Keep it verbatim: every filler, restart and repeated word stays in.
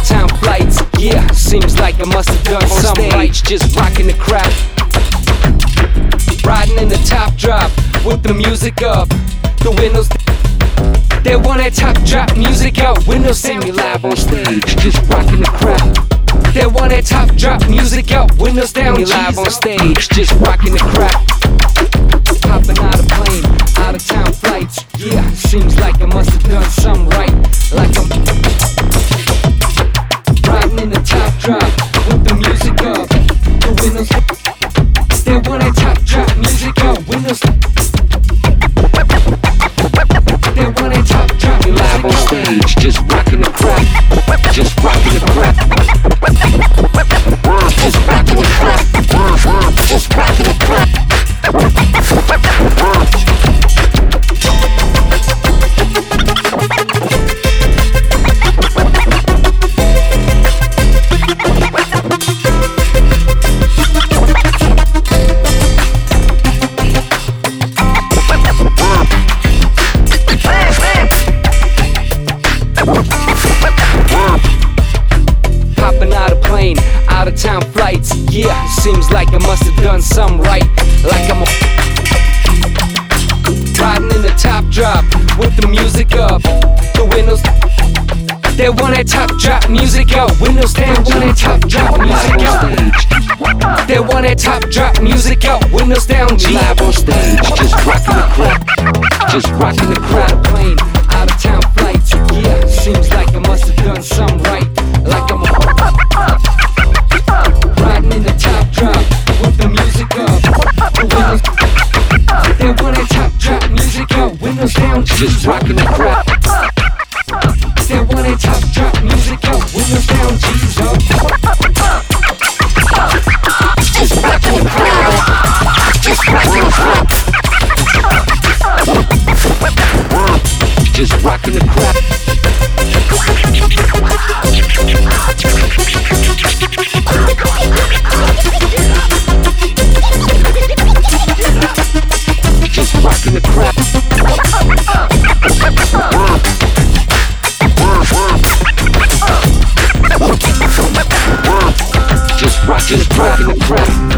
town flights. Yeah, seems like I must have done On something right. Just rocking the crowd, riding in the top drop with the music up. The windows, they want that top drop music out. Windows see me live on stage, just rocking the crowd. They want that top drop music out. Windows down, me live on stage, just rocking the crowd. Hopping out of plane, out of town flights. Yeah, seems like I must have done something right. Like I'm riding in the top drop with the music up. The windows, they want that top drop music out. Windows, they want that top drop. Me live on stage, just rocking the crowd, just rocking the crowd, just rocking the crowd, just rocking the crowd. Hopping out of plane, out of town flights. Yeah, seems like I must have done something right. Like I'm a riding in the top drop with the music up. The windows, they want that top drop music out. Windows down, want that top drop music out. They want that top drop music out. Windows down, G. Live on stage, just rocking the crowd, just rocking the crowd. Plane, out of town flights. Yeah, seems like I must have done something right. Like I'm a riding in the top drop with the music up. The windows, they want that top drop music out. Windows down, just rocking the crowd. They want that top drop music out. Windows down, G's up. Just rocking the crowd. Just rocking the crowd. Just rocking the crowd. Just rocking the crowd. Just rock, just rocking the crowd.